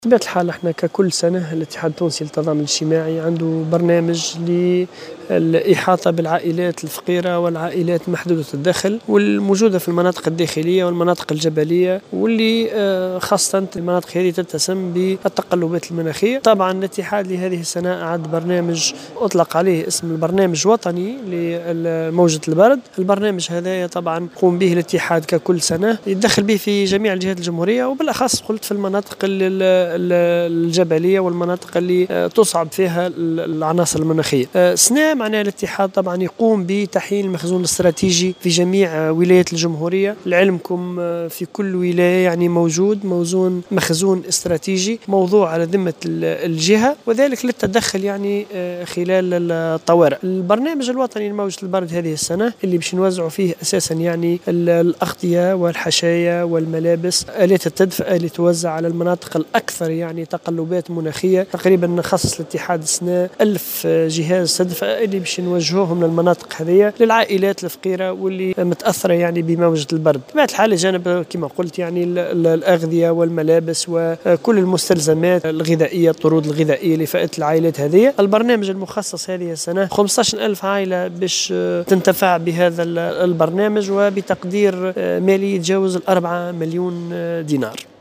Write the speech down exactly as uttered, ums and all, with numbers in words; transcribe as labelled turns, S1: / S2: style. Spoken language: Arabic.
S1: بطبيعة الحال احنا ككل سنة الاتحاد التونسي للتضامن الاجتماعي عنده برنامج للإحاطة بالعائلات الفقيرة والعائلات محدودة الدخل والموجودة في المناطق الداخلية والمناطق الجبلية، واللي آه، خاصة المناطق هذه تتسم بالتقلبات المناخية. طبعا الاتحاد لهذه السنة أعد برنامج أطلق عليه اسم البرنامج وطني لموجة البرد. البرنامج هذا طبعا يقوم به الاتحاد ككل سنة، يتدخل به في جميع الجهات الجمهورية وبالأخص قلت في المناطق الجبلية والمناطق اللي تصعب فيها العناصر المناخية. سنة معناها الاتحاد طبعا يقوم بتحيين المخزون الاستراتيجي في جميع ولايات الجمهورية. لعلمكم في كل ولاية يعني موجود موزون مخزون استراتيجي موضوع على ذمة الجهة، وذلك للتدخل يعني خلال الطوارئ. البرنامج الوطني لموجة البرد هذه السنة اللي باش نوزعوا فيه أساسا يعني الأغطية والحشايا والملابس، آلات التدفئة اللي توزع على المناطق الأكثر يعني تقلبات مناخية. تقريبا نخصص الاتحاد السنة ألف جهاز تدفئة اللي باش نوجهوهم للمناطق هذه للعائلات الفقيرة واللي متأثرة يعني بموجة البرد. بطبيعة الحال جانب كما قلت يعني الأغذية والملابس وكل المستلزمات الغذائية، الطرود الغذائية لفئة العائلات هذه. البرنامج المخصص هذه السنة خمسة عشر ألف عائلة باش تنتفع بهذا البرنامج وبتقدير مالي يتجاوز الأربعة مليون دينار.